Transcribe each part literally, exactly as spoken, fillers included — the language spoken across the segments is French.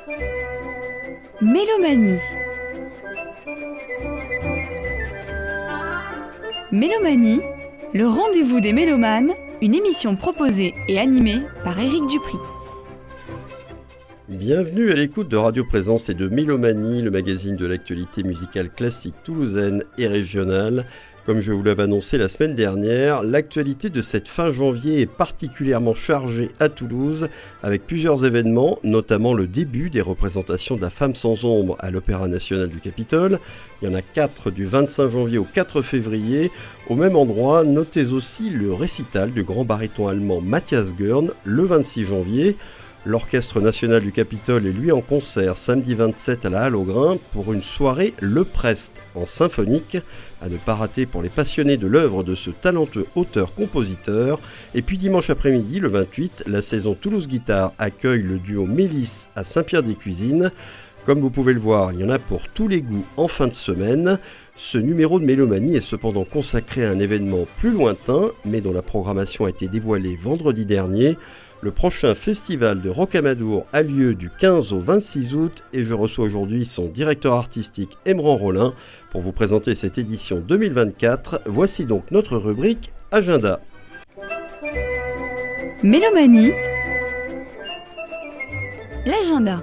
Mélomanie. Mélomanie, le rendez-vous des mélomanes, une émission proposée et animée par Éric Dupri. Bienvenue à l'écoute de Radio Présence et de Mélomanie, le magazine de l'actualité musicale classique toulousaine et régionale. Comme je vous l'avais annoncé la semaine dernière, l'actualité de cette fin janvier est particulièrement chargée à Toulouse, avec plusieurs événements, notamment le début des représentations de La Femme sans ombre à l'Opéra national du Capitole. Il y en a quatre du vingt-cinq janvier au quatre février. Au même endroit, notez aussi le récital du grand baryton allemand Matthias Görn le vingt-six janvier. L'Orchestre national du Capitole est lui en concert samedi vingt-sept à la Halle aux Grains pour une soirée Le Prest en symphonique, à ne pas rater pour les passionnés de l'œuvre de ce talentueux auteur-compositeur. Et puis dimanche après-midi, le vingt-huit, la saison Toulouse Guitare accueille le duo Mélis à Saint-Pierre-des-Cuisines. Comme vous pouvez le voir, il y en a pour tous les goûts en fin de semaine. Ce numéro de Mélomanie est cependant consacré à un événement plus lointain, mais dont la programmation a été dévoilée vendredi dernier. Le prochain festival de Rocamadour a lieu du quinze au vingt-six août et je reçois aujourd'hui son directeur artistique Emran Rollin pour vous présenter cette édition deux mille vingt-quatre. Voici donc notre rubrique Agenda. Mélomanie, l'agenda.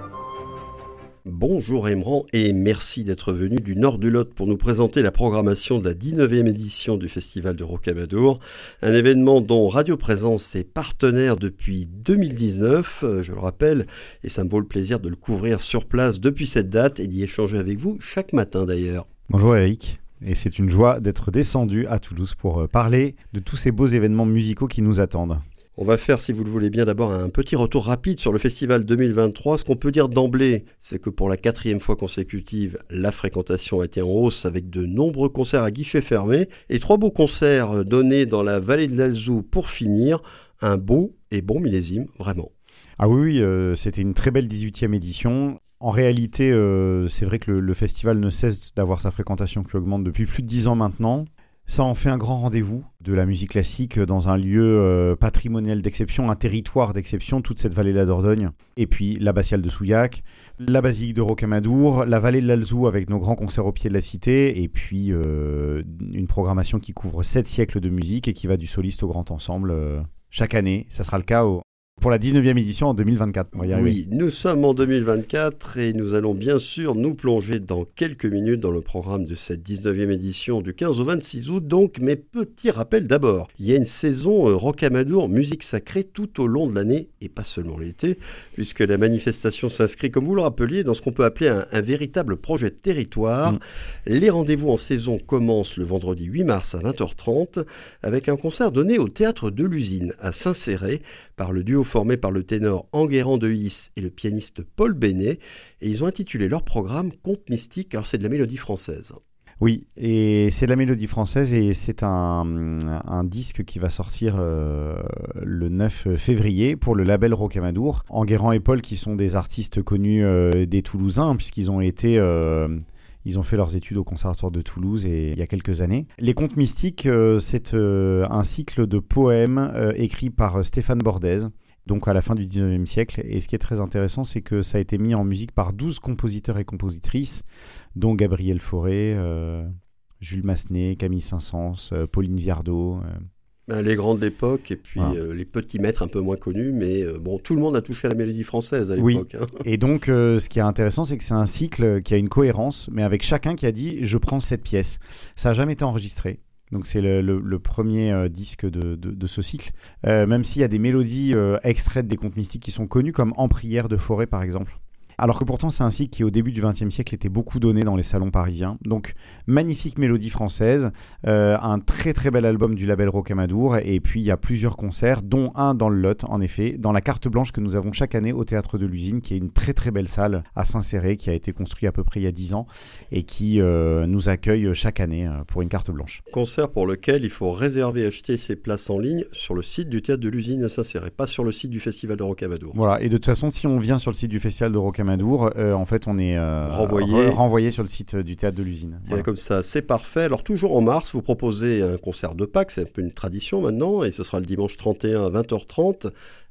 Bonjour Emran et merci d'être venu du nord du Lot pour nous présenter la programmation de la dix-neuvième édition du Festival de Rocamadour, un événement dont Radio Présence est partenaire depuis deux mille dix-neuf, je le rappelle, et ça me vaut le plaisir de le couvrir sur place depuis cette date et d'y échanger avec vous chaque matin d'ailleurs. Bonjour Eric, et c'est une joie d'être descendu à Toulouse pour parler de tous ces beaux événements musicaux qui nous attendent. On va faire, si vous le voulez bien, d'abord un petit retour rapide sur le festival deux mille vingt-trois. Ce qu'on peut dire d'emblée, c'est que pour la quatrième fois consécutive, la fréquentation a été en hausse avec de nombreux concerts à guichet fermé et trois beaux concerts donnés dans la vallée de l'Alzou pour finir. Un beau et bon millésime, vraiment. Ah oui, oui euh, c'était une très belle dix-huitième édition. En réalité, euh, c'est vrai que le, le festival ne cesse d'avoir sa fréquentation qui augmente depuis plus de dix ans maintenant. Ça en fait un grand rendez-vous de la musique classique dans un lieu euh, patrimonial d'exception, un territoire d'exception, toute cette vallée de la Dordogne. Et puis l'abbatiale de Souillac, la basilique de Rocamadour, la vallée de l'Alzou avec nos grands concerts au pied de la cité, et puis euh, une programmation qui couvre sept siècles de musique et qui va du soliste au grand ensemble euh, chaque année. Ça sera le cas au... pour la dix-neuvième édition en deux mille vingt-quatre. On va y arriver. Oui, nous sommes en deux mille vingt-quatre et nous allons bien sûr nous plonger dans quelques minutes dans le programme de cette dix-neuvième édition du quinze au vingt-six août. Donc, mes petits rappels d'abord. Il y a une saison euh, Rocamadour, musique sacrée tout au long de l'année et pas seulement l'été, puisque la manifestation s'inscrit, comme vous le rappeliez, dans ce qu'on peut appeler un, un véritable projet de territoire. Mmh. Les rendez-vous en saison commencent le vendredi huit mars à vingt heures trente avec un concert donné au Théâtre de l'Usine à Saint-Céré par le duo formé par le ténor Enguerrand de Hisse et le pianiste Paul Bénet, et ils ont intitulé leur programme Conte mystique. Alors c'est de la mélodie française. Oui, et c'est de la mélodie française et c'est un, un disque qui va sortir euh, le neuf février pour le label Rocamadour. Enguerrand et Paul qui sont des artistes connus euh, des Toulousains puisqu'ils ont été... Euh, Ils ont fait leurs études au Conservatoire de Toulouse et, il y a quelques années. Les Contes mystiques, euh, c'est euh, un cycle de poèmes euh, écrits par Stéphane Bordez, donc à la fin du dix-neuvième siècle. Et ce qui est très intéressant, c'est que ça a été mis en musique par douze compositeurs et compositrices, dont Gabriel Fauré, euh, Jules Massenet, Camille Saint-Saëns, euh, Pauline Viardot... Euh, Les grands de l'époque et puis voilà. euh, les petits maîtres un peu moins connus, mais euh, bon, tout le monde a touché à la mélodie française à l'époque. Oui. Hein. Et donc, euh, ce qui est intéressant, c'est que c'est un cycle qui a une cohérence, mais avec chacun qui a dit « je prends cette pièce ». Ça n'a jamais été enregistré. Donc c'est le, le, le premier euh, disque de, de, de ce cycle. Euh, même s'il y a des mélodies euh, extraites des contes mystiques qui sont connues, comme « En prière » de Fauré, par exemple. Alors que pourtant, c'est un cycle qui, au début du vingtième siècle, était beaucoup donné dans les salons parisiens. Donc, magnifique mélodie française, euh, un très très bel album du label Rocamadour, et puis il y a plusieurs concerts, dont un dans le Lot, en effet, dans la carte blanche que nous avons chaque année au Théâtre de l'Usine, qui est une très très belle salle à Saint-Céré, qui a été construite à peu près il y a dix ans, et qui euh, nous accueille chaque année euh, pour une carte blanche. Concert pour lequel il faut réserver et acheter ses places en ligne sur le site du Théâtre de l'Usine à Saint-Céré, pas sur le site du Festival de Rocamadour. Voilà, et de toute façon, si on vient sur le site du Festival de Rocamadour, Euh, en fait on est euh, renvoyé. re- renvoyé sur le site du Théâtre de l'Usine. Voilà. Comme ça, c'est parfait. Alors toujours en mars, vous proposez un concert de Pâques, c'est un peu une tradition maintenant, et ce sera le dimanche trente et un à vingt heures trente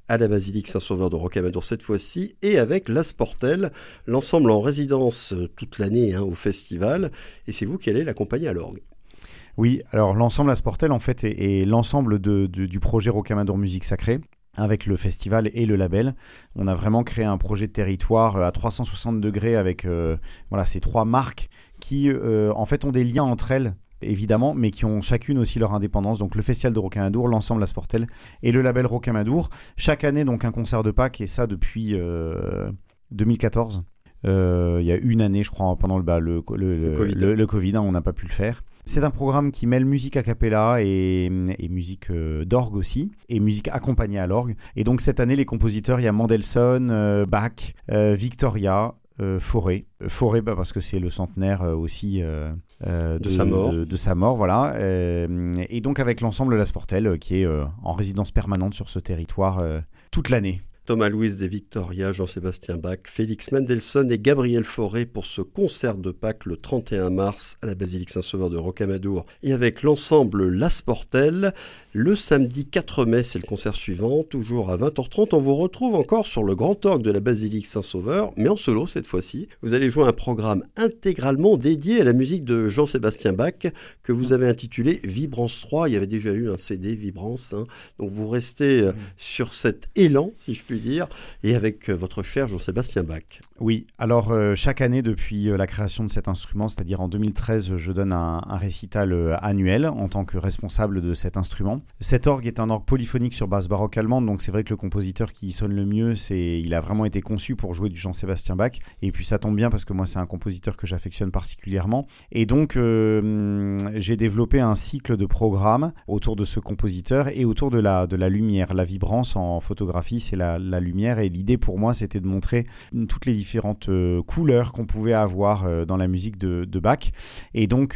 à la basilique Saint-Sauveur de Rocamadour cette fois-ci, et avec La Sportelle, l'ensemble en résidence toute l'année hein, au festival, et c'est vous qui allez l'accompagner à l'orgue. Oui, alors l'ensemble La Sportelle en fait est, est l'ensemble de, de, du projet Rocamadour Musique Sacrée. Avec le festival et le label, on a vraiment créé un projet de territoire à trois cent soixante degrés avec euh, voilà, ces trois marques qui euh, en fait ont des liens entre elles évidemment, mais qui ont chacune aussi leur indépendance. Donc le Festival de Rocamadour, l'ensemble La Sportelle et le label Rocamadour. Chaque année, donc un concert de Pâques, et ça depuis euh, deux mille quatorze. Euh, il y a une année, je crois, pendant le, bah, le, le, le, le Covid, le, le COVID hein, on n'a pas pu le faire. C'est un programme qui mêle musique a cappella et, et musique euh, d'orgue aussi, et musique accompagnée à l'orgue. Et donc cette année, les compositeurs, il y a Mendelssohn, euh, Bach, euh, Victoria, euh, Fauré. Fauré bah, parce que c'est le centenaire euh, aussi euh, euh, de, de sa mort. De, de sa mort, voilà. Euh, et donc avec l'ensemble La Sportelle euh, qui est euh, en résidence permanente sur ce territoire euh, toute l'année. Thomas Louis de Victoria, Jean-Sébastien Bach, Félix Mendelssohn et Gabriel Fauré pour ce concert de Pâques le trente et un mars à la basilique Saint-Sauveur de Rocamadour. Et avec l'ensemble La Sportelle, le samedi quatre mai, c'est le concert suivant, toujours à vingt heures trente. On vous retrouve encore sur le grand orgue de la basilique Saint-Sauveur, mais en solo cette fois-ci. Vous allez jouer un programme intégralement dédié à la musique de Jean-Sébastien Bach que vous avez intitulé Vibrance trois. Il y avait déjà eu un C D Vibrance, hein. Donc vous restez euh, sur cet élan, si je puis dire, et avec euh, votre cher Jean-Sébastien Bach. Oui, alors euh, chaque année depuis euh, la création de cet instrument, c'est-à-dire en deux mille treize, je donne un, un récital euh, annuel en tant que responsable de cet instrument. Cet orgue est un orgue polyphonique sur base baroque allemande, donc c'est vrai que le compositeur qui sonne le mieux, c'est, il a vraiment été conçu pour jouer du Jean-Sébastien Bach, et puis ça tombe bien parce que moi c'est un compositeur que j'affectionne particulièrement, et donc euh, j'ai développé un cycle de programmes autour de ce compositeur et autour de la, de la lumière. La vibrance en photographie, c'est la, la lumière, et l'idée pour moi c'était de montrer toutes les différentes euh, couleurs qu'on pouvait avoir euh, dans la musique de, de Bach. Et donc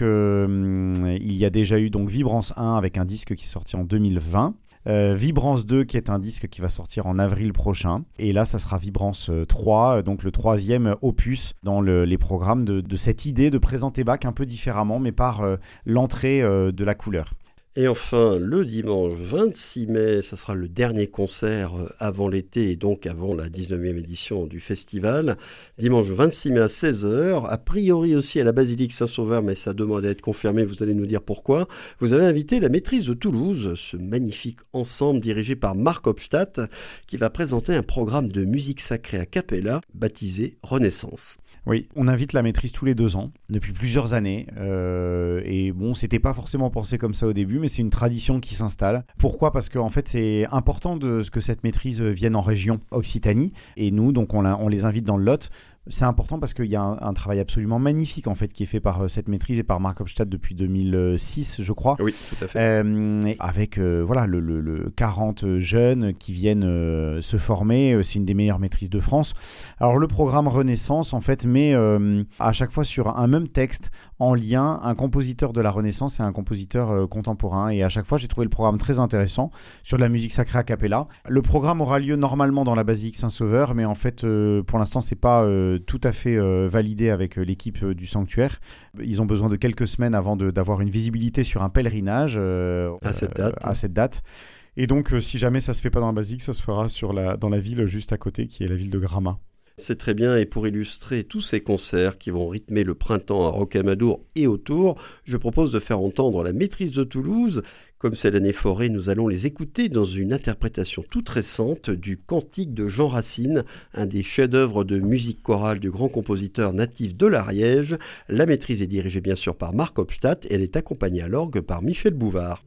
euh, il y a déjà eu donc Vibrance un avec un disque qui est sorti en deux mille vingt. Euh, Vibrance deux qui est un disque qui va sortir en avril prochain, et là ça sera Vibrance trois, donc le troisième opus dans le, les programmes de, de cette idée de présenter Bach un peu différemment, mais par euh, l'entrée euh, de la couleur. Et enfin, le dimanche vingt-six mai, ça sera le dernier concert avant l'été et donc avant la dix-neuvième édition du festival. Dimanche vingt-six mai à seize heures, a priori aussi à la basilique Saint-Sauveur, mais ça demande à être confirmé, vous allez nous dire pourquoi. Vous avez invité la Maîtrise de Toulouse, ce magnifique ensemble dirigé par Marc Hopstadt, qui va présenter un programme de musique sacrée a cappella baptisé Renaissance. Oui, on invite la Maîtrise tous les deux ans, depuis plusieurs années. Euh, et bon, c'était pas forcément pensé comme ça au début, mais c'est une tradition qui s'installe. Pourquoi ? Parce qu'en fait, c'est important de, que cette Maîtrise vienne en région Occitanie. Et nous, donc, on, la, on les invite dans le Lot. C'est important parce qu'il y a un, un travail absolument magnifique en fait qui est fait par euh, cette Maîtrise et par Marc Hopstadt depuis deux mille six, je crois. Oui, tout à fait. Euh, avec euh, voilà le, le, le quarante jeunes qui viennent euh, se former. C'est une des meilleures maîtrises de France. Alors le programme Renaissance en fait met euh, à chaque fois sur un même texte en lien un compositeur de la Renaissance et un compositeur euh, contemporain. Et à chaque fois j'ai trouvé le programme très intéressant sur de la musique sacrée a cappella. Le programme aura lieu normalement dans la basilique Saint-Sauveur, mais en fait euh, pour l'instant c'est pas euh, tout à fait euh, validé avec euh, l'équipe euh, du sanctuaire. Ils ont besoin de quelques semaines avant de, d'avoir une visibilité sur un pèlerinage euh, à, cette date. Euh, à cette date. Et donc, euh, si jamais ça se fait pas dans la basilique, ça se fera sur la, dans la ville juste à côté, qui est la ville de Gramat. C'est très bien, et pour illustrer tous ces concerts qui vont rythmer le printemps à Rocamadour et autour, je propose de faire entendre la Maîtrise de Toulouse. Comme c'est l'année forêt, nous allons les écouter dans une interprétation toute récente du Cantique de Jean Racine, un des chefs-d'œuvre de musique chorale du grand compositeur natif de l'Ariège. La Maîtrise est dirigée bien sûr par Marc Hopstadt et elle est accompagnée à l'orgue par Michel Bouvard.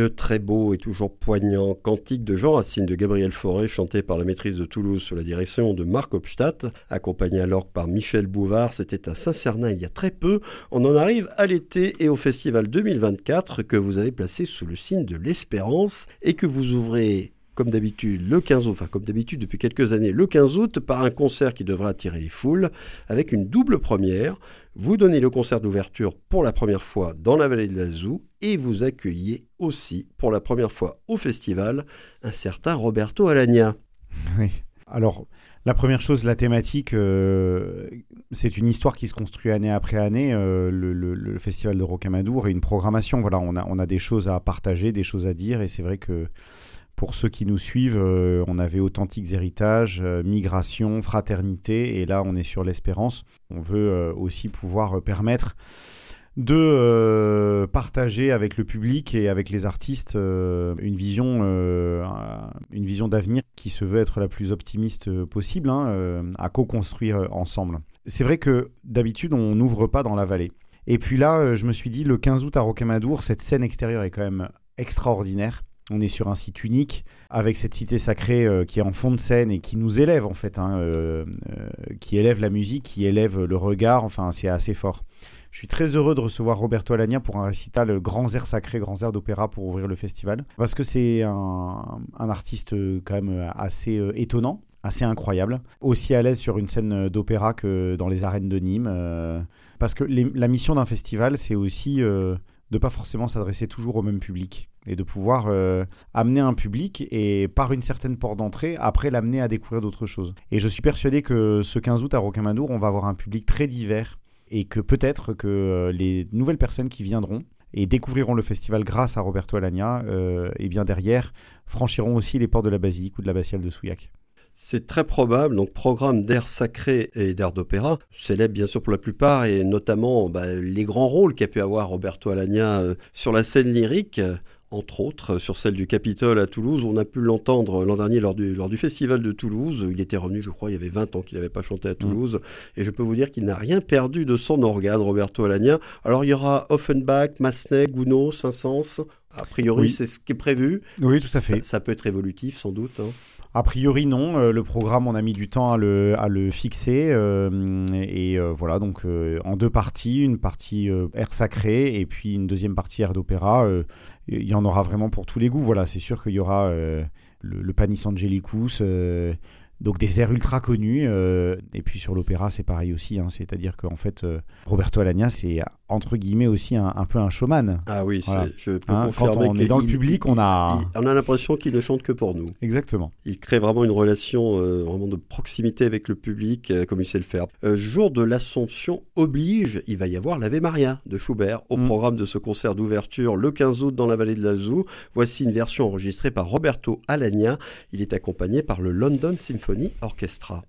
le très beau et toujours poignant Cantique de Jean Racine de Gabriel Fauré, chanté par la maîtrise de Toulouse sous la direction de Marc Hopstadt, accompagné à l'orgue par Michel Bouvard. C'était à Saint-Cernin il y a très peu. On en arrive à l'été et au festival deux mille vingt-quatre que vous avez placé sous le signe de l'espérance et que vous ouvrez comme d'habitude le quinze août, enfin comme d'habitude depuis quelques années, le quinze août par un concert qui devra attirer les foules avec une double première. Vous donnez le concert d'ouverture pour la première fois dans la vallée de l'Alzou et vous accueillez aussi pour la première fois au festival un certain Roberto Alagna. Oui, alors la première chose, la thématique, euh, c'est une histoire qui se construit année après année, euh, le, le, le festival de Rocamadour et une programmation. Voilà, on a, on a des choses à partager, des choses à dire et c'est vrai que pour ceux qui nous suivent, euh, on avait Authentiques Héritages, euh, Migration, Fraternité, et là on est sur l'espérance. On veut euh, aussi pouvoir euh, permettre de euh, partager avec le public et avec les artistes euh, une vision, euh, une vision d'avenir qui se veut être la plus optimiste possible, hein, euh, à co-construire ensemble. C'est vrai que d'habitude on n'ouvre pas dans la vallée. Et puis là, euh, je me suis dit, le quinze août à Rocamadour, cette scène extérieure est quand même extraordinaire. On est sur un site unique, avec cette cité sacrée euh, qui est en fond de scène et qui nous élève en fait, hein, euh, euh, qui élève la musique, qui élève le regard, enfin c'est assez fort. Je suis très heureux de recevoir Roberto Alagna pour un récital Grands airs sacrés, Grands airs d'opéra pour ouvrir le festival, parce que c'est un, un artiste quand même assez euh, étonnant, assez incroyable, aussi à l'aise sur une scène d'opéra que dans les arènes de Nîmes, euh, parce que les, la mission d'un festival, c'est aussi euh, de ne pas forcément s'adresser toujours au même public et de pouvoir euh, amener un public et par une certaine porte d'entrée, après l'amener à découvrir d'autres choses. Et je suis persuadé que ce quinze août à Rocamadour, on va avoir un public très divers et que peut-être que euh, les nouvelles personnes qui viendront et découvriront le festival grâce à Roberto Alagna, euh, et bien derrière, franchiront aussi les portes de la basilique ou de l'abbatiale de Souillac. C'est très probable, donc programme d'air sacré et d'air d'opéra, célèbre bien sûr pour la plupart, et notamment bah, les grands rôles qu'a pu avoir Roberto Alagna euh, sur la scène lyrique, euh, entre autres sur celle du Capitole à Toulouse. On a pu l'entendre l'an dernier lors du, lors du festival de Toulouse. Il était revenu, je crois, il y avait vingt ans qu'il n'avait pas chanté à Toulouse, mmh. et je peux vous dire qu'il n'a rien perdu de son organe, Roberto Alagna. Alors il y aura Offenbach, Massenet, Gounod, Saint-Saëns, a priori oui. C'est ce qui est prévu. Oui, tout à fait. Ça, ça peut être évolutif sans doute, hein. A priori non, euh, le programme on a mis du temps à le, à le fixer euh, et euh, voilà donc euh, en deux parties, une partie euh, air sacré et puis une deuxième partie air d'opéra, euh, il y en aura vraiment pour tous les goûts, voilà, c'est sûr qu'il y aura euh, le, le Panis Angelicus, euh, donc des airs ultra connus euh, et puis sur l'opéra c'est pareil aussi, hein, c'est-à-dire qu'en fait euh, Roberto Alagna c'est entre guillemets aussi un, un peu un showman. Ah oui, voilà. c'est, je peux hein, confirmer. Quand on est dans le public, il, on a... Il, on a l'impression qu'il ne chante que pour nous. Exactement. Il crée vraiment une relation euh, vraiment de proximité avec le public, euh, comme il sait le faire. Euh, jour de l'Assomption oblige, il va y avoir l'Ave Maria de Schubert au mmh. programme de ce concert d'ouverture le quinze août dans la vallée de l'Alzou. Voici une version enregistrée par Roberto Alagna. Il est accompagné par le London Symphony Orchestra.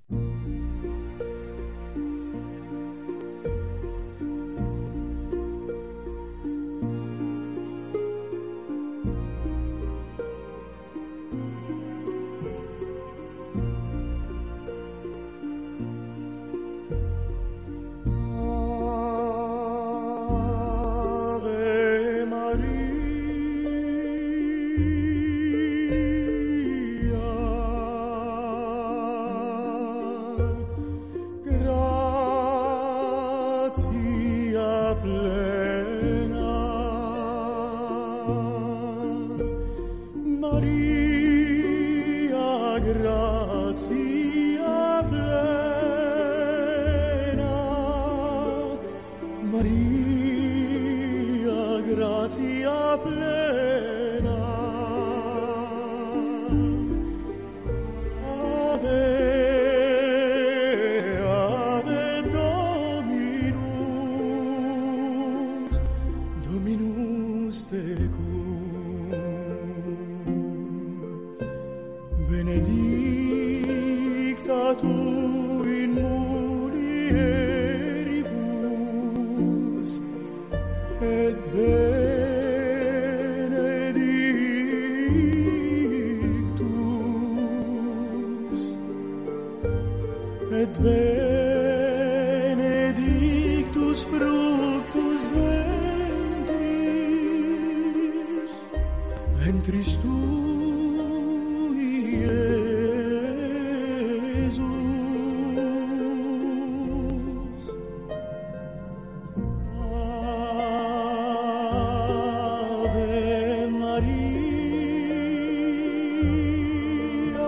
Ventris tui, Jesus. Ave Maria,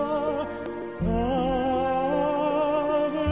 Ave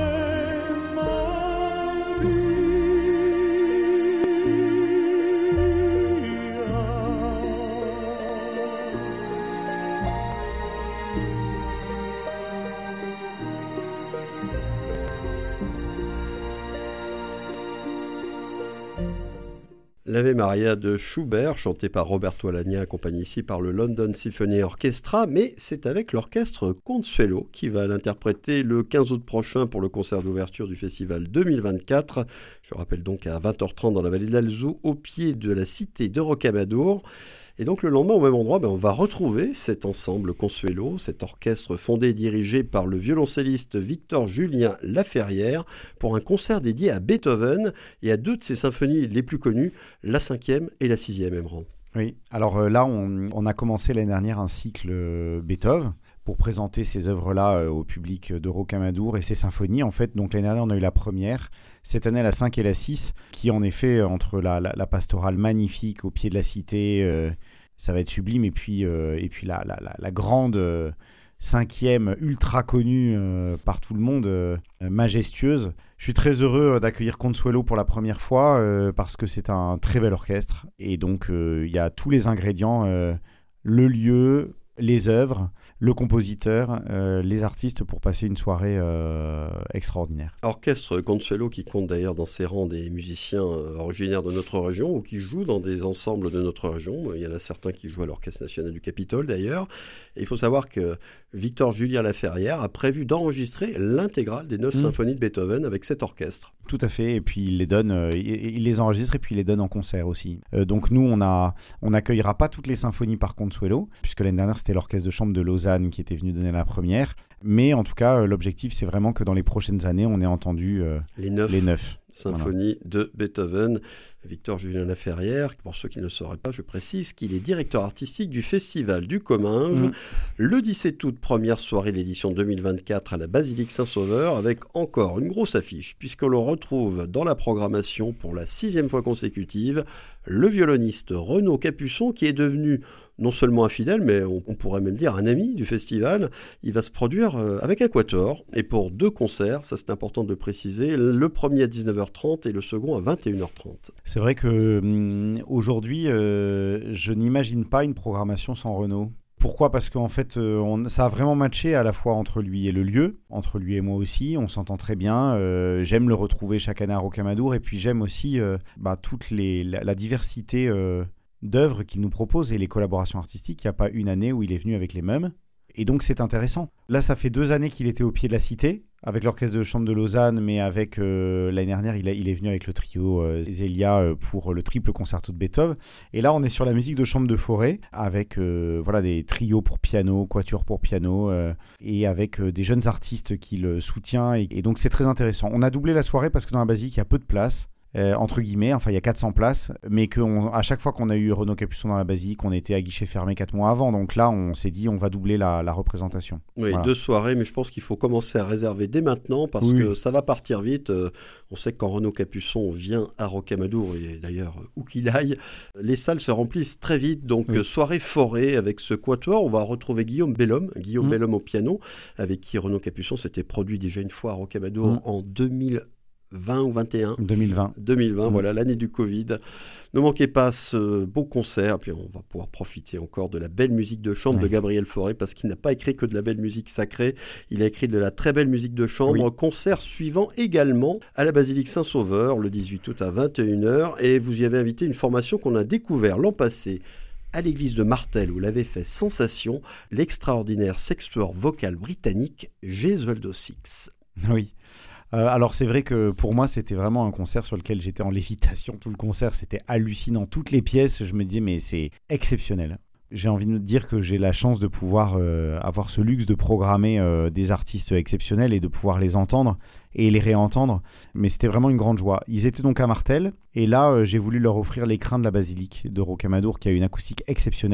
L'Ave Maria de Schubert, chanté par Roberto Alagna, accompagné ici par le London Symphony Orchestra, mais c'est avec l'orchestre Consuelo qui va l'interpréter le quinze août prochain pour le concert d'ouverture du festival deux mille vingt-quatre. Je rappelle donc à vingt heures trente dans la vallée de l'Alzou, au pied de la cité de Rocamadour. Et donc le lendemain, au même endroit, ben, on va retrouver cet ensemble Consuelo, cet orchestre fondé et dirigé par le violoncelliste Victor-Julien Laferrière, pour un concert dédié à Beethoven et à deux de ses symphonies les plus connues, la cinquième et la sixième, Emran. Oui, alors euh, là, on, on a commencé l'année dernière un cycle euh, Beethoven pour présenter ces œuvres-là euh, au public de Rocamadour et ses symphonies. En fait, donc l'année dernière, on a eu la première. Cette année, la cinq et la six, qui en effet, entre la, la, la pastorale magnifique au pied de la cité, euh, ça va être sublime, et puis, euh, et puis la, la, la, la grande euh, cinquième, ultra connue euh, par tout le monde, euh, majestueuse. Je suis très heureux d'accueillir Consuelo pour la première fois, euh, parce que c'est un très bel orchestre, et donc il euh, y a tous les ingrédients, euh, le lieu, les œuvres, le compositeur, euh, les artistes pour passer une soirée euh, extraordinaire. Orchestre Consuelo qui compte d'ailleurs dans ses rangs des musiciens euh, originaires de notre région ou qui jouent dans des ensembles de notre région. Il y en a certains qui jouent à l'Orchestre National du Capitole d'ailleurs. Et il faut savoir que Victor-Julien Laferrière a prévu d'enregistrer l'intégrale des neuf mmh. symphonies de Beethoven avec cet orchestre. Tout à fait, et puis il les donne, euh, il, il les enregistre et puis il les donne en concert aussi. Euh, donc nous, on a, on n'accueillera pas toutes les symphonies par Consuelo, puisque l'année dernière c'était l'orchestre de chambre de Lausanne qui était venu donner la première. Mais en tout cas, euh, l'objectif c'est vraiment que dans les prochaines années, on ait entendu euh, les neuf. Les neuf. Symphonie voilà. de Beethoven. Victor-Julien Laferrière, pour ceux qui ne le sauraient pas, je précise qu'il est directeur artistique du Festival du Comminges. Mmh. Le dix-sept août, première soirée de l'édition deux mille vingt-quatre à la Basilique Saint-Sauveur, avec encore une grosse affiche, puisque l'on retrouve dans la programmation pour la sixième fois consécutive le violoniste Renaud Capuçon, qui est devenu non seulement un fidèle, mais on, on pourrait même dire un ami du festival. Il va se produire euh, avec un quatuor, et pour deux concerts, ça c'est important de le préciser, le premier à dix-neuf heures trente et le second à vingt et une heures trente. C'est vrai qu'aujourd'hui, euh, je n'imagine pas une programmation sans Renaud. Pourquoi ? Parce qu'en fait, euh, on, ça a vraiment matché à la fois entre lui et le lieu, entre lui et moi aussi, on s'entend très bien. Euh, j'aime le retrouver chaque année à Rocamadour, et puis j'aime aussi euh, bah, toute les, la, la diversité euh, d'œuvres qu'il nous propose et les collaborations artistiques. Il n'y a pas une année où il est venu avec les mêmes. Et donc c'est intéressant. Là, ça fait deux années qu'il était au pied de la cité, avec l'orchestre de chambre de Lausanne, mais avec euh, l'année dernière, il, a, il est venu avec le trio euh, Zélia euh, pour le triple concerto de Beethoven. Et là, on est sur la musique de chambre de forêt, avec euh, voilà, des trios pour piano, quatuor pour piano, euh, et avec euh, des jeunes artistes qui le soutiennent. Et, et donc c'est très intéressant. On a doublé la soirée parce que dans la basilique, il y a peu de place. Euh, entre guillemets, enfin il y a quatre cents places, mais qu'à chaque fois qu'on a eu Renaud Capuçon dans la basilique, on était à guichet fermé quatre mois avant, donc là on s'est dit on va doubler la, la représentation. Oui, voilà. Deux soirées, mais je pense qu'il faut commencer à réserver dès maintenant, parce oui. que ça va partir vite. Euh, on sait que quand Renaud Capuçon vient à Rocamadour, et d'ailleurs où qu'il aille, les salles se remplissent très vite, donc oui. euh, soirée forêt avec ce quatuor. On va retrouver Guillaume Bellhomme, Guillaume mmh. Bellhomme au piano, avec qui Renaud Capuçon s'était produit déjà une fois à Rocamadour mmh. en deux mille vingt ou vingt et un deux mille vingt deux mille vingt, mmh. voilà, l'année du Covid. Ne manquez pas ce beau concert, puis on va pouvoir profiter encore de la belle musique de chambre oui. de Gabriel Fauré, parce qu'il n'a pas écrit que de la belle musique sacrée, il a écrit de la très belle musique de chambre. Oui. Concert suivant également à la Basilique Saint-Sauveur, le dix-huit août à vingt et une heures, et vous y avez invité une formation qu'on a découvert l'an passé à l'église de Martel, où l'avait fait sensation l'extraordinaire sextuor vocal britannique Gesualdo Six. Oui. Euh, alors c'est vrai que pour moi c'était vraiment un concert sur lequel j'étais en lévitation tout le concert, c'était hallucinant, toutes les pièces, je me disais mais c'est exceptionnel. J'ai envie de dire que j'ai la chance de pouvoir euh, avoir ce luxe de programmer euh, des artistes exceptionnels et de pouvoir les entendre et les réentendre, mais c'était vraiment une grande joie. Ils étaient donc à Martel, et là euh, j'ai voulu leur offrir l'écrin de la basilique de Rocamadour qui a une acoustique exceptionnelle.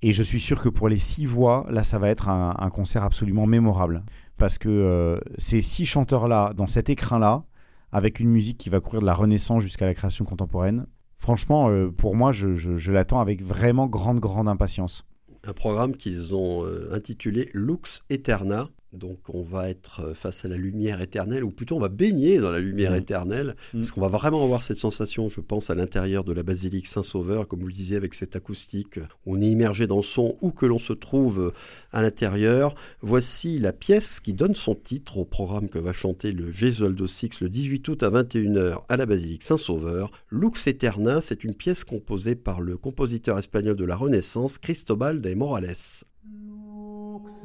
Et je suis sûr que pour les six voix, là, ça va être un, un concert absolument mémorable. Parce que euh, ces six chanteurs-là, dans cet écrin-là, avec une musique qui va courir de la Renaissance jusqu'à la création contemporaine, franchement, euh, pour moi, je, je, je l'attends avec vraiment grande, grande impatience. Un programme qu'ils ont euh, intitulé Lux Aeterna. Donc on va être face à la lumière éternelle, ou plutôt on va baigner dans la lumière mmh. éternelle, mmh. parce qu'on va vraiment avoir cette sensation, je pense, à l'intérieur de la basilique Saint-Sauveur, comme vous le disiez, avec cette acoustique, on est immergé dans le son, où que l'on se trouve à l'intérieur. Voici la pièce qui donne son titre au programme que va chanter le Gesualdo Six le dix-huit août à vingt et une heures à la basilique Saint-Sauveur. Lux Aeterna, c'est une pièce composée par le compositeur espagnol de la Renaissance, Cristóbal de Morales. Lux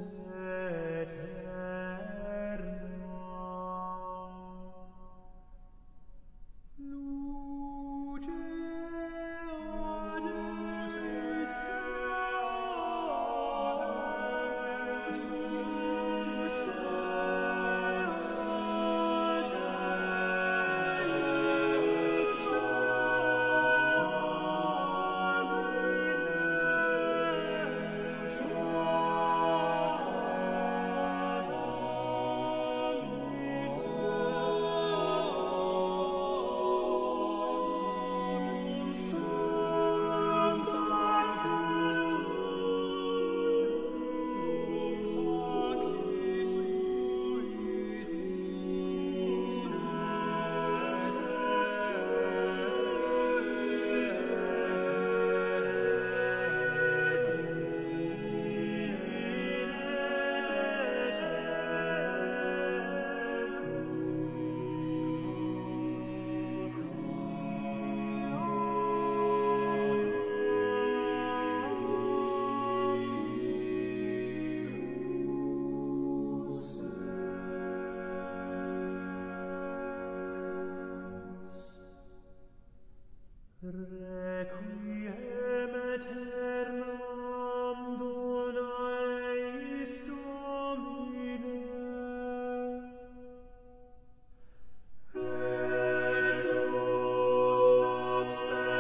Requiem aeternam dona eis Domine, et lux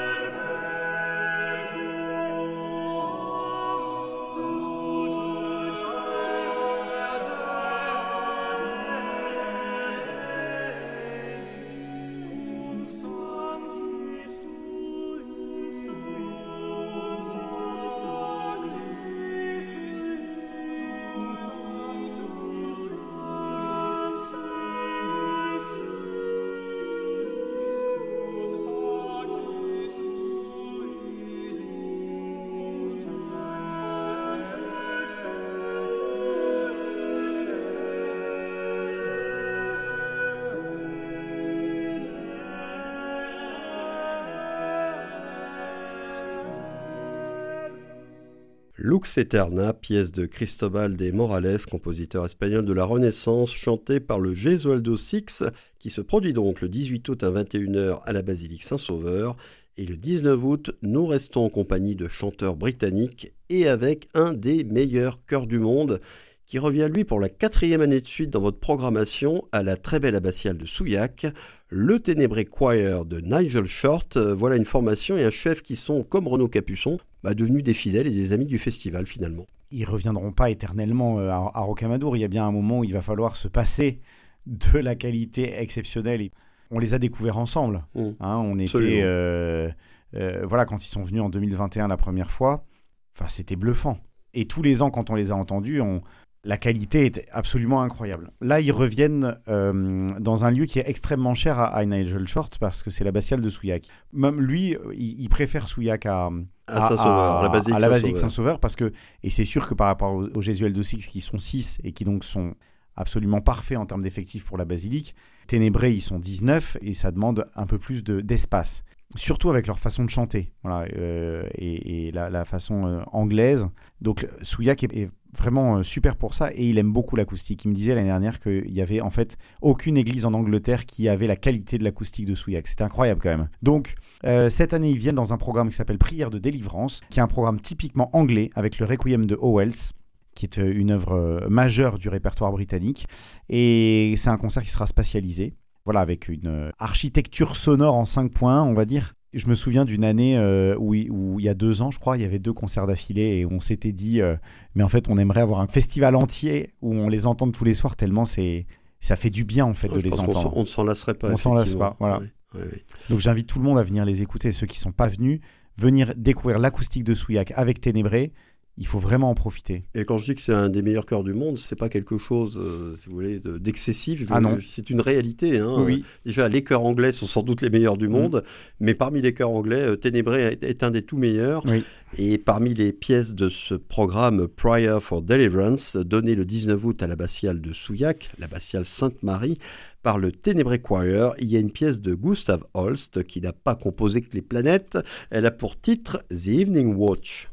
Lux Aeterna, pièce de Cristóbal de Morales, compositeur espagnol de la Renaissance, chantée par le Gesualdo Six, qui se produit donc le dix-huit août à vingt et une heures à la basilique Saint-Sauveur. Et le dix-neuf août, nous restons en compagnie de chanteurs britanniques et avec un des meilleurs chœurs du monde, qui revient lui pour la quatrième année de suite dans votre programmation à la très belle abbatiale de Souillac, le Ténébré Choir de Nigel Short. Voilà une formation et un chef qui sont, comme Renaud Capuçon, bah, devenus des fidèles et des amis du festival finalement. Ils ne reviendront pas éternellement à, à Rocamadour. Il y a bien un moment où il va falloir se passer de la qualité exceptionnelle. On les a découverts ensemble. Mmh. Hein, on était, euh, euh, voilà, quand ils sont venus en deux mille vingt et un la première fois, enfin, c'était bluffant. Et tous les ans, quand on les a entendus, on... la qualité est absolument incroyable. Là, ils reviennent euh, dans un lieu qui est extrêmement cher à, à Nigel Short parce que c'est l'abbatiale de Souillac. Même lui, il, il préfère Souillac à, à, à Saint-Sauveur, à, à la basilique, à la basilique Saint-Sauveur. Saint-Sauveur parce que, et c'est sûr que par rapport aux, aux Gesualdo Six qui sont six et qui donc sont absolument parfaits en termes d'effectifs pour la basilique, Ténébré, ils sont dix-neuf et ça demande un peu plus de, d'espace. Surtout avec leur façon de chanter, voilà, euh, et, et la, la façon euh, anglaise. Donc Souillac est, est vraiment euh, super pour ça et il aime beaucoup l'acoustique. Il me disait l'année dernière qu'il y avait en fait aucune église en Angleterre qui avait la qualité de l'acoustique de Souillac. C'était incroyable quand même. Donc euh, cette année, ils viennent dans un programme qui s'appelle Prière de délivrance, qui est un programme typiquement anglais avec le Requiem de Howells, qui est une œuvre majeure du répertoire britannique. Et c'est un concert qui sera spatialisé. Voilà, avec une architecture sonore en cinq points, on va dire, Je me souviens d'une année euh, où, il- où il y a deux ans, je crois, il y avait deux concerts d'affilée et on s'était dit, euh, mais en fait, on aimerait avoir un festival entier où on les entende tous les soirs tellement c'est, ça fait du bien en fait Ouais, de je les pense qu'on s'en- entendre. on ne s'en lasserait pas. On s'en lasse effectivement. pas, voilà. Ouais, ouais, ouais. Donc j'invite tout le monde à venir les écouter. Ceux qui sont pas venus, venir découvrir l'acoustique de Souillac avec Ténébré. Il faut vraiment en profiter. Et quand je dis que c'est un des meilleurs chœurs du monde, c'est pas quelque chose, euh, si vous voulez, de- d'excessif. Ah non. C'est une réalité. Hein. Oui, Déjà, les chœurs anglais sont sans doute les meilleurs du Mm. monde, mais parmi les chœurs anglais, euh, Ténébré est, est un des tout meilleurs. oui. Et parmi les pièces de ce programme Prayer for Deliverance, donné le dix-neuf août à l'abbatiale de Souillac, l'abbatiale Sainte-Marie, par le Ténébré Choir, il y a une pièce de Gustav Holst qui n'a pas composé que les planètes. Elle a pour titre The Evening Watch.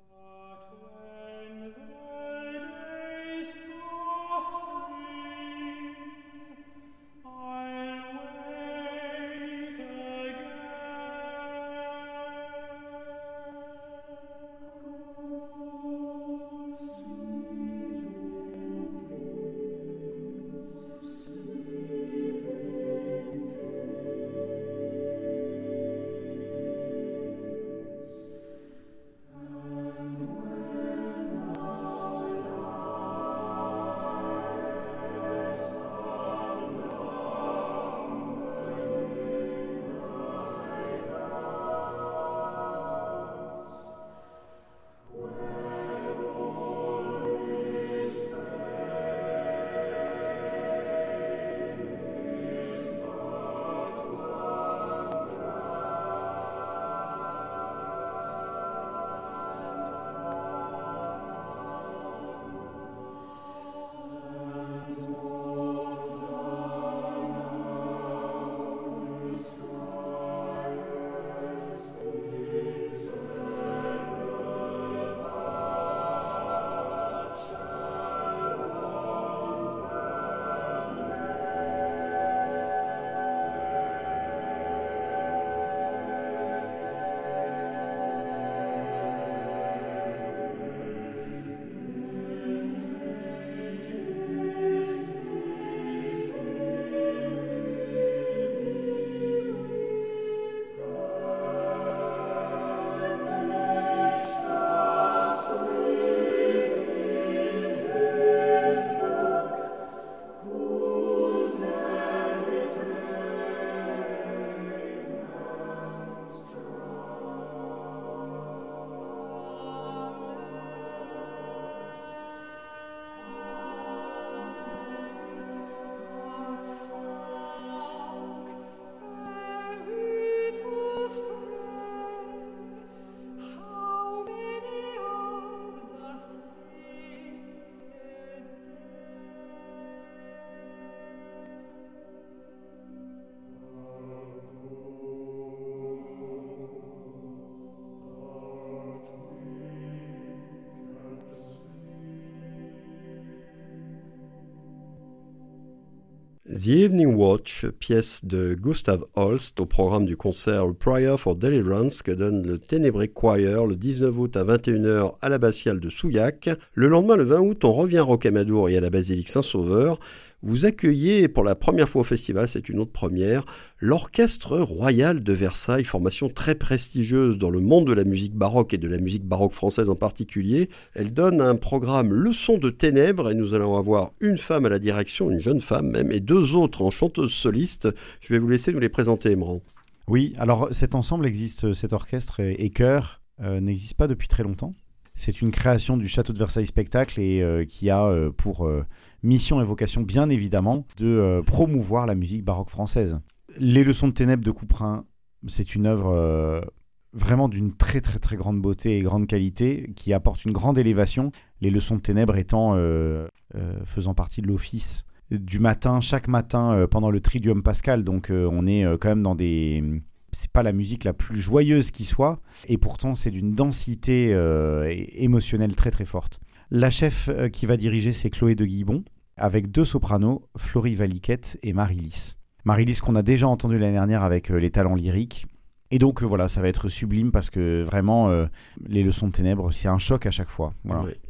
The Evening Watch, pièce de Gustav Holst au programme du concert Prayer for Deliverance que donne le Ténébré Choir le dix-neuf août à vingt et une heures à l'abbatiale de Souillac. Le lendemain, le vingt août, on revient à Rocamadour et à la basilique Saint-Sauveur. Vous accueillez pour la première fois au festival, c'est une autre première, l'Orchestre Royal de Versailles, formation très prestigieuse dans le monde de la musique baroque et de la musique baroque française en particulier. Elle donne un programme Leçons de ténèbres et nous allons avoir une femme à la direction, une jeune femme même, et deux autres en chanteuse soliste. Je vais vous laisser nous les présenter, Emran. Oui, alors cet ensemble existe, cet orchestre et, et chœur euh, n'existe pas depuis très longtemps. C'est une création du Château de Versailles Spectacle et euh, qui a euh, pour euh, mission et vocation, bien évidemment, de euh, promouvoir la musique baroque française. Les Leçons de ténèbres de Couperin, c'est une œuvre euh, vraiment d'une très très très grande beauté et grande qualité qui apporte une grande élévation. Les Leçons de ténèbres étant euh, euh, faisant partie de l'office du matin, chaque matin euh, pendant le Triduum Pascal. Donc euh, on est euh, quand même dans des... C'est pas la musique la plus joyeuse qui soit, et pourtant c'est d'une densité euh, émotionnelle très très forte. La chef euh, qui va diriger, c'est Chloé de Guibon, avec deux sopranos, Florie Valiquette et Marie-Lys. Marie-Lys qu'on a déjà entendu l'année dernière avec euh, les talents lyriques. Et donc euh, voilà, ça va être sublime parce que vraiment, euh, les Leçons de ténèbres, c'est un choc à chaque fois. Voilà. Oui.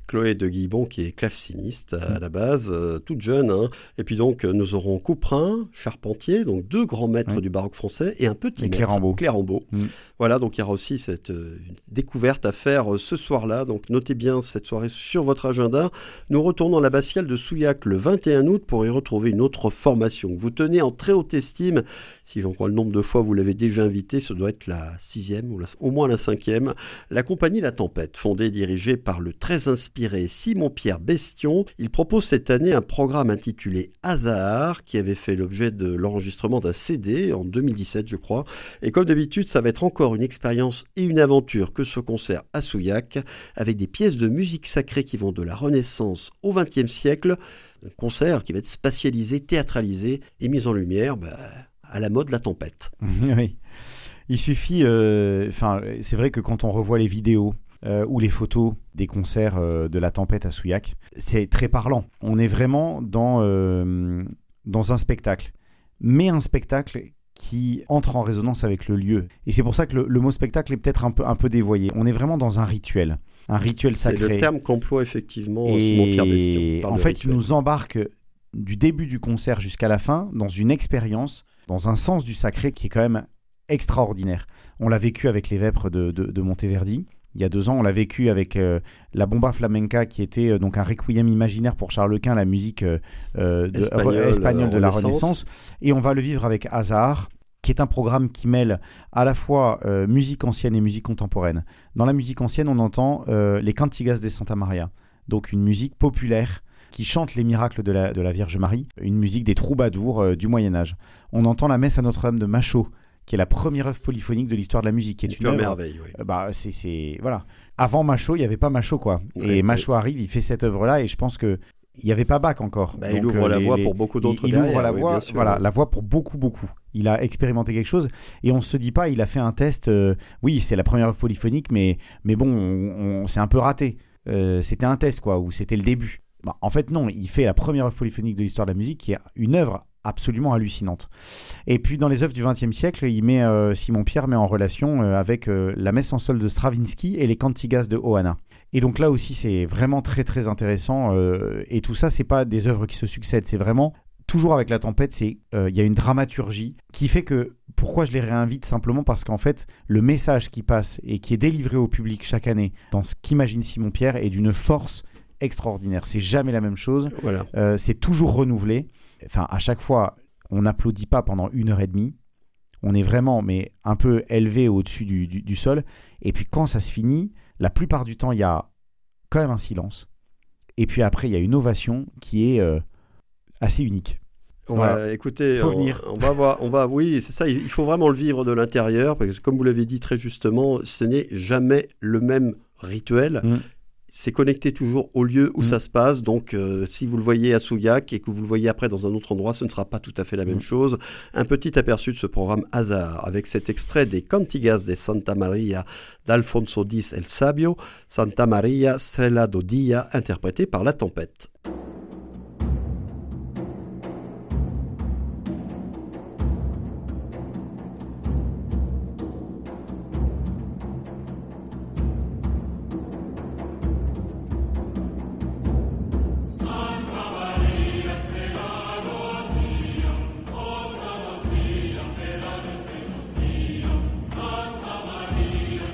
Chloé de Guibon qui est claveciniste à la base, euh, toute jeune. Hein. Et puis donc nous aurons Couperin, Charpentier, donc deux grands maîtres Oui. du baroque français et un petit Et maître, Clérambault. Clérambault. Mm. Voilà, donc il y aura aussi cette euh, une découverte à faire euh, ce soir-là. Donc notez bien cette soirée sur votre agenda. Nous retournons à l'abbatiale de Souillac le vingt et un août pour y retrouver une autre formation que vous tenez en très haute estime. Si j'en crois le nombre de fois vous l'avez déjà invité, ce doit être la sixième ou la, au moins la cinquième. La compagnie La Tempête, fondée et dirigée par le très inspiré Simon-Pierre Bestion. Il propose cette année un programme intitulé Hasard, qui avait fait l'objet de l'enregistrement d'un C D en deux mille dix-sept, je crois. Et comme d'habitude, ça va être encore une expérience et une aventure que ce concert à Souillac, avec des pièces de musique sacrée qui vont de la Renaissance au vingtième siècle. Un concert qui va être spatialisé, théâtralisé et mis en lumière bah, à la mode La Tempête. Oui. Il suffit, enfin, euh, c'est vrai que quand on revoit les vidéos euh, ou les photos des concerts euh, de La Tempête à Souillac, c'est très parlant. On est vraiment dans, euh, dans un spectacle, mais un spectacle qui entre en résonance avec le lieu. Et c'est pour ça que le, le mot spectacle est peut-être un peu, un peu dévoyé. On est vraiment dans un rituel, un rituel sacré. C'est le terme qu'emploie effectivement Et Simon-Pierre Bestion. Il parle en de fait, rituel. il nous embarque du début du concert jusqu'à la fin dans une expérience, dans un sens du sacré qui est quand même extraordinaire. On l'a vécu avec les Vêpres de, de, de Monteverdi. Il y a deux ans, on l'a vécu avec euh, la Bomba Flamenca, qui était euh, donc un requiem imaginaire pour Charles Quint, la musique euh, de, Espagnole, re, espagnole de la Renaissance. Renaissance. Et on va le vivre avec Hasard, qui est un programme qui mêle à la fois euh, musique ancienne et musique contemporaine. Dans la musique ancienne, on entend euh, les Cantigas de Santa Maria, donc une musique populaire qui chante les miracles de la, de la Vierge Marie, une musique des troubadours euh, du Moyen-Âge. On entend la messe à Notre-Dame de Machaut, qui est la première œuvre polyphonique de l'histoire de la musique, qui est Une une pure œuvre, merveille, oui. euh, bah, c'est, c'est, voilà. Avant Machaut, il n'y avait pas Machaut, quoi. Ouais, et Machaut arrive, il fait cette œuvre-là, et je pense que il n'y avait pas Bach encore. Bah, Donc, il ouvre euh, la les- voie les- pour beaucoup d'autres Il, il derrière, ouvre la oui, voie, bien sûr, voilà, oui. la voie pour beaucoup, beaucoup. Il a expérimenté quelque chose, et on ne se dit pas, il a fait un test, euh, oui, c'est la première œuvre polyphonique, mais, mais bon, on, on- c'est un peu raté. Euh, c'était un test, quoi, ou c'était le début. Bah, en fait, non, il fait la première œuvre polyphonique de l'histoire de la musique, qui est une œuvre absolument hallucinante. Et puis, dans les œuvres du vingtième siècle, il met, euh, Simon-Pierre met en relation euh, avec euh, la messe en sol de Stravinsky et les Cantigas de Oana. Et donc là aussi, c'est vraiment très, très intéressant. euh, et tout ça, c'est pas des œuvres qui se succèdent, c'est vraiment... Toujours avec La Tempête, c'est euh, il y a une dramaturgie qui fait que, pourquoi je les réinvite, simplement parce qu'en fait, le message qui passe et qui est délivré au public chaque année dans ce qu'imagine Simon-Pierre est d'une force extraordinaire. C'est jamais la même chose, Voilà. euh, c'est toujours renouvelé. Enfin, à chaque fois, on n'applaudit pas pendant une heure et demie. On est vraiment, mais un peu élevé au-dessus du, du, du sol. Et puis quand ça se finit, la plupart du temps, il y a quand même un silence. Et puis après, il y a une ovation qui est euh, assez unique. On Voilà. va, écoutez, Faut on, venir. on va voir, on va, oui, c'est ça. Il faut vraiment le vivre de l'intérieur, parce que comme vous l'avez dit très justement, ce n'est jamais le même rituel. Mm. C'est connecté toujours au lieu où Mm. ça se passe. Donc, euh, si vous le voyez à Souillac et que vous le voyez après dans un autre endroit, ce ne sera pas tout à fait la même Mm. chose. Un petit aperçu de ce programme Hasard, avec cet extrait des Cantigas de Santa Maria d'Alfonso X El Sabio, Santa Maria Strella do Dia, interprété par La Tempête.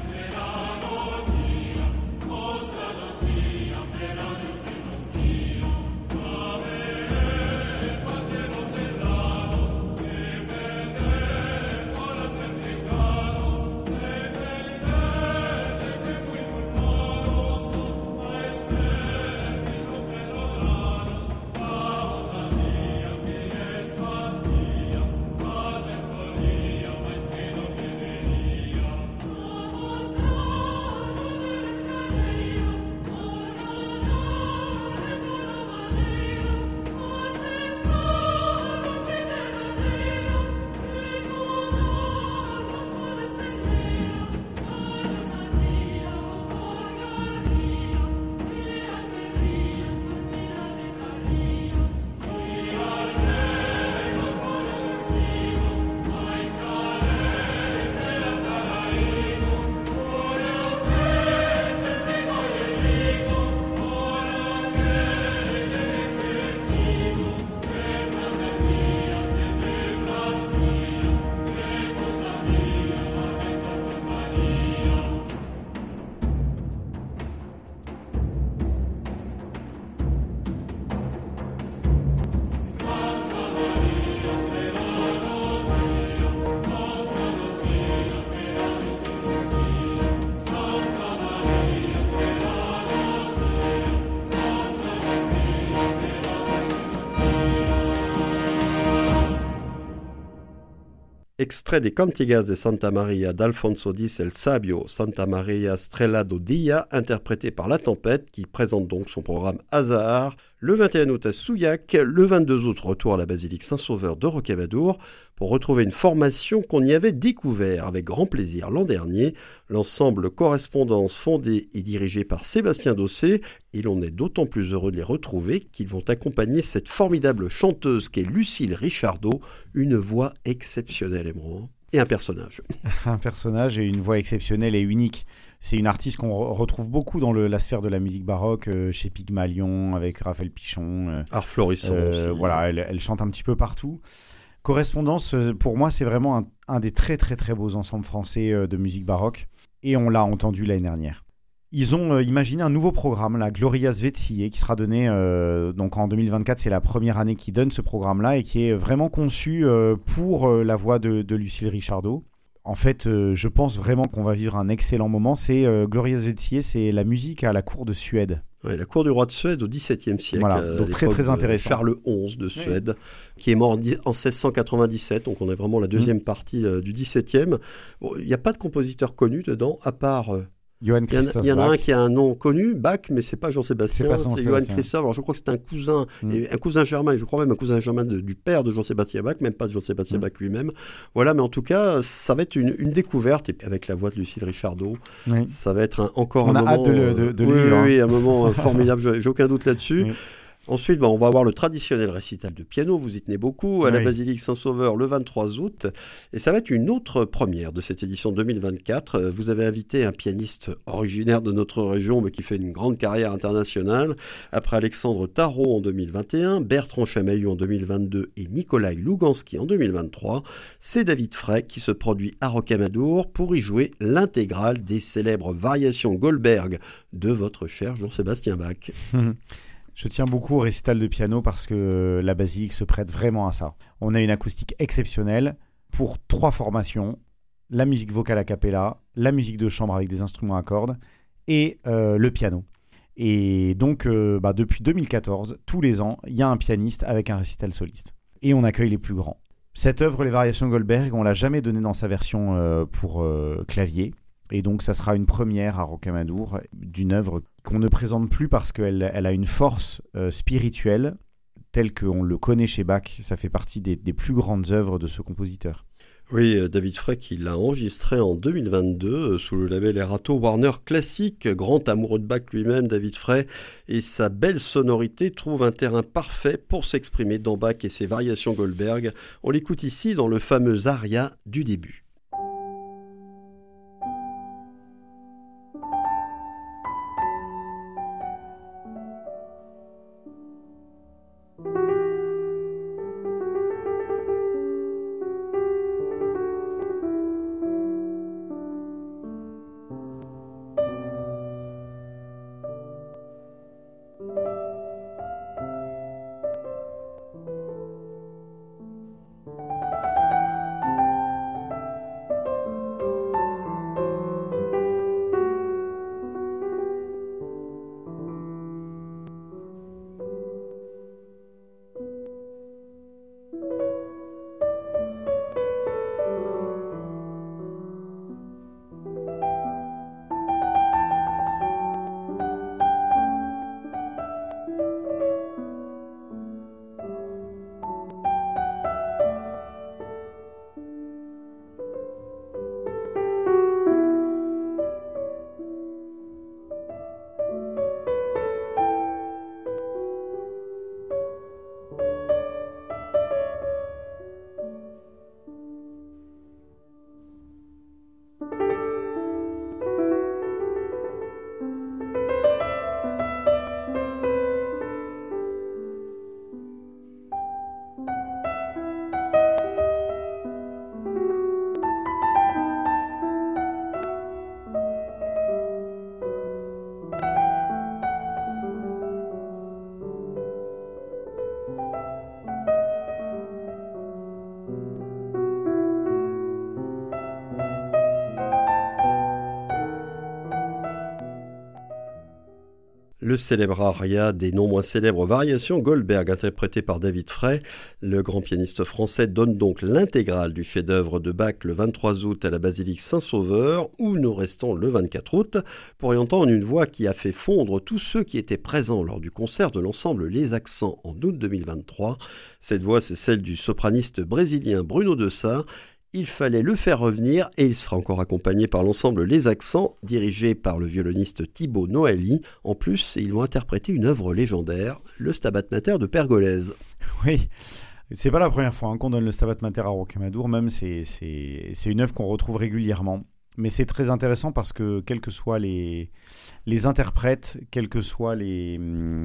Dio extrait des Cantigas de Santa Maria d'Alfonso X El Sabio, Santa Maria Strellado Dia, interprété par La Tempête, qui présente donc son programme Azahar, le vingt et un août à Souillac, le vingt-deux août retour à la basilique Saint-Sauveur de Rocamadour, pour retrouver une formation qu'on y avait découvert avec grand plaisir l'an dernier, l'ensemble Correspondance fondé et dirigé par Sébastien Dossé, et l'on est d'autant plus heureux de les retrouver qu'ils vont accompagner cette formidable chanteuse qu'est Lucille Richardot, une voix exceptionnelle, Émeraude, et un personnage. Un personnage et une voix exceptionnelle et unique. C'est une artiste qu'on re- retrouve beaucoup dans le- la sphère de la musique baroque, euh, chez Pygmalion, avec Raphaël Pichon. euh, Art florissant euh, aussi. voilà, elle, elle chante un petit peu partout. Correspondance, euh, pour moi, c'est vraiment un, un des très très très beaux ensembles français euh, de musique baroque. Et on l'a entendu l'année dernière. Ils ont euh, imaginé un nouveau programme, la Gloria Svezia, qui sera donné euh, donc en deux mille vingt-quatre. C'est la première année qu'ils donnent ce programme-là et qui est vraiment conçu euh, pour euh, la voix de, de Lucille Richardot. En fait, euh, je pense vraiment qu'on va vivre un excellent moment. C'est euh, Gloria Svezia, c'est la musique à la cour de Suède. Ouais, la cour du roi de Suède au XVIIe siècle. Voilà, euh, donc très, l'époque très de intéressant. Charles onze de Suède, qui est mort en, dix- en seize cent quatre-vingt-dix-sept, donc on est vraiment la deuxième Mm. partie euh, du XVIIe. Bon, il n'y a pas de compositeur connu dedans, à part... euh, Johann Il y en a, Christoph il y en a un Bach. qui a un nom connu, Bach, mais c'est pas Jean-Sébastien, C'est pas c'est Johann Jean-Sébastien. Christoph. Alors je crois que c'est un cousin, Mm. et un cousin germain, et je crois même un cousin germain de- du père de Jean-Sébastien Bach, même pas de Jean-Sébastien Mm. Bach lui-même. Voilà, mais en tout cas, ça va être une, une découverte, et puis avec la voix de Lucille Richardot, Oui. ça va être un- encore On un a moment... hâte de le- de- de le oui, vivre, oui, hein. un moment euh, formidable, j'ai j'ai aucun doute là-dessus. Oui. Ensuite, bah, on va avoir le traditionnel récital de piano, vous y tenez beaucoup, à la Oui. basilique Saint-Sauveur le vingt-trois août. Et ça va être une autre première de cette édition deux mille vingt-quatre. Euh, Vous avez invité un pianiste originaire de notre région, mais qui fait une grande carrière internationale. Après Alexandre Tarot en deux mille vingt et un, Bertrand Chamaillou en deux mille vingt-deux et Nikolai Lugansky en deux mille vingt-trois, c'est David Frey qui se produit à Rocamadour pour y jouer l'intégrale des célèbres variations Goldberg de votre cher Jean-Sébastien Bach. Je tiens beaucoup au récital de piano parce que euh, la basilique se prête vraiment à ça. On a une acoustique exceptionnelle pour trois formations, la musique vocale a cappella, la musique de chambre avec des instruments à cordes et euh, le piano. Et donc, euh, bah, depuis deux mille quatorze, tous les ans, il y a un pianiste avec un récital soliste. Et on accueille les plus grands. Cette œuvre, les variations Goldberg, on l'a jamais donnée dans sa version euh, pour euh, clavier. Et donc, ça sera une première à Rocamadour d'une œuvre qu'on ne présente plus parce qu'elle elle a une force euh, spirituelle telle qu'on le connaît chez Bach. Ça fait partie des, des plus grandes œuvres de ce compositeur. Oui, euh, David Frey qui l'a enregistré en deux mille vingt-deux euh, sous le label Erato Warner Classic. Grand amoureux de Bach lui-même, David Frey, et sa belle sonorité trouve un terrain parfait pour s'exprimer dans Bach et ses variations Goldberg. On l'écoute ici dans le fameux aria du début. Le célèbre aria des non moins célèbres variations Goldberg, interprété par David Frey. Le grand pianiste français donne donc l'intégrale du chef-d'œuvre de Bach le vingt-trois août à la basilique Saint-Sauveur, où nous restons le vingt-quatre août, pour y entendre une voix qui a fait fondre tous ceux qui étaient présents lors du concert de l'ensemble Les Accents en août deux mille vingt-trois. Cette voix, c'est celle du sopraniste brésilien Bruno de Sá. Il fallait le faire revenir et il sera encore accompagné par l'ensemble Les Accents, dirigé par le violoniste Thibaut Noailly. En plus, ils vont interpréter une œuvre légendaire, le Stabat Mater de Pergolèse. Oui, c'est pas la première fois hein, qu'on donne le Stabat Mater à Rocamadour, même c'est, c'est, c'est une œuvre qu'on retrouve régulièrement. Mais c'est très intéressant parce que quels que soient les, les interprètes, quels que soient les,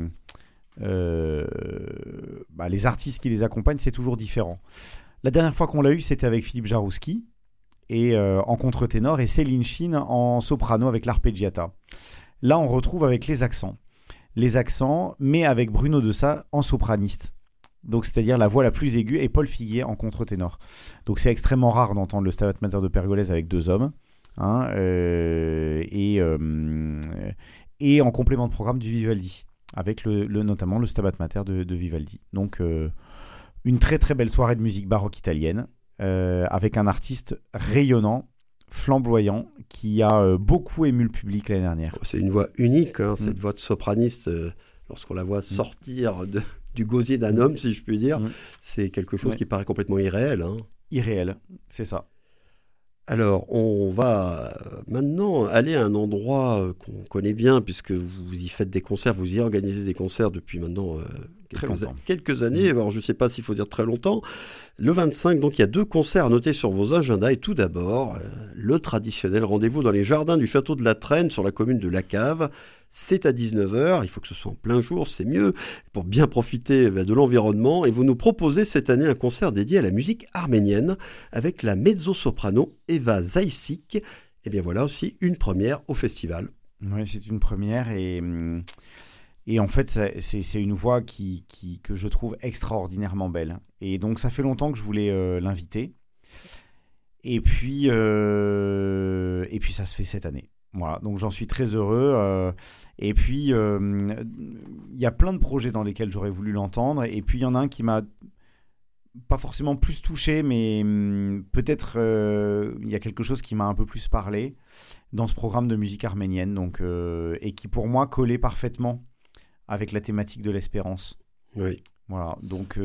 euh, bah, les artistes qui les accompagnent, c'est toujours différent. La dernière fois qu'on l'a eu, c'était avec Philippe Jarouski et, euh, en contre-ténor et Céline Chine en soprano avec l'arpeggiata. Là, on retrouve avec les accents. Les accents, mais avec Bruno de Sá en sopraniste. Donc, c'est-à-dire la voix la plus aiguë et Paul Figuier en contre-ténor. Donc, c'est extrêmement rare d'entendre le Stabat Mater de Pergolèse avec deux hommes. Hein, euh, et, euh, et en complément de programme du Vivaldi, avec le, le, notamment le Stabat Mater de, de Vivaldi. Donc, euh, une très très belle soirée de musique baroque italienne, euh, avec un artiste rayonnant, flamboyant, qui a euh, beaucoup ému le public l'année dernière. C'est une voix unique, hein, cette Mm. voix de sopraniste, euh, lorsqu'on la voit sortir de, du gosier d'un homme, si je puis dire, Mm. c'est quelque chose Ouais. qui paraît complètement irréel. Hein. Irréel, c'est ça. Alors, on va maintenant aller à un endroit qu'on connaît bien, puisque vous y faites des concerts, vous y organisez des concerts depuis maintenant euh, Très quelques, longtemps. quelques années. Alors, je ne sais pas s'il faut dire très longtemps. Le vingt-cinq, donc, il y a deux concerts à noter sur vos agendas. Et tout d'abord, euh, le traditionnel rendez-vous dans les jardins du château de la Traîne, sur la commune de La Cave. C'est à dix-neuf heures, il faut que ce soit en plein jour, c'est mieux, pour bien profiter de l'environnement. Et vous nous proposez cette année un concert dédié à la musique arménienne avec la mezzo-soprano Eva Zaïsik. Et bien voilà aussi une première au festival. Oui, c'est une première et, et en fait, ça- c'est, c'est une voix qui, qui, que je trouve extraordinairement belle. Et donc, ça fait longtemps que je voulais euh, l'inviter. Et puis, euh, et puis, ça se fait cette année. Voilà, donc j'en suis très heureux. euh, et puis, euh, il y a plein de projets dans lesquels j'aurais voulu l'entendre. Et puis, il y en a un qui m'a pas forcément plus touché, mais hum, peut-être euh, il y a quelque chose qui m'a un peu plus parlé dans ce programme de musique arménienne, donc, euh, et qui pour moi collait parfaitement avec la thématique de l'espérance. Oui. Voilà, donc,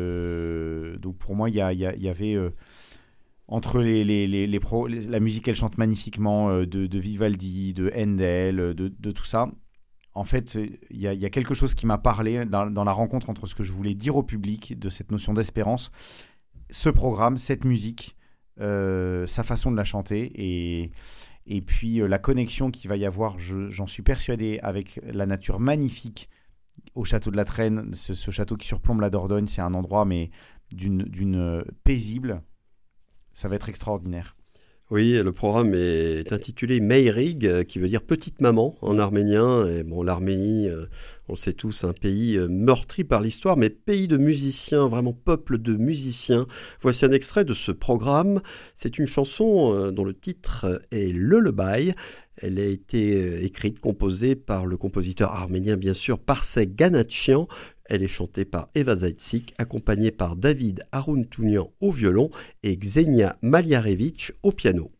euh, donc pour moi, il y, a- il y a- il y avait euh, entre les, les, les, les pro- les- la musique qu'elle chante magnifiquement euh, de, de Vivaldi, de Handel, de, de tout ça. En fait, il y a, il y a quelque chose qui m'a parlé dans, dans la rencontre entre ce que je voulais dire au public de cette notion d'espérance, ce programme, cette musique, euh, sa façon de la chanter et, et puis euh, la connexion qu'il va y avoir, je- j'en suis persuadé, avec la nature magnifique au château de la Traîne, ce, ce château qui surplombe la Dordogne. C'est un endroit mais d'une, d'une euh, paisible. Ça va être extraordinaire. Oui, le programme est intitulé Meirig, euh, qui veut dire petite maman en arménien. Et bon, l'Arménie, euh, on le sait tous, un pays euh, meurtri par l'histoire, mais pays de musiciens, vraiment peuple de musiciens. Voici un extrait de ce programme. C'est une chanson euh, dont le titre euh, est Lullaby. Elle a été euh, écrite, composée par le compositeur arménien, bien sûr, Parsek Ganachian. Elle est chantée par Eva Zaïsik, accompagnée par David Aruntounian au violon et Xenia Maliarevich au piano.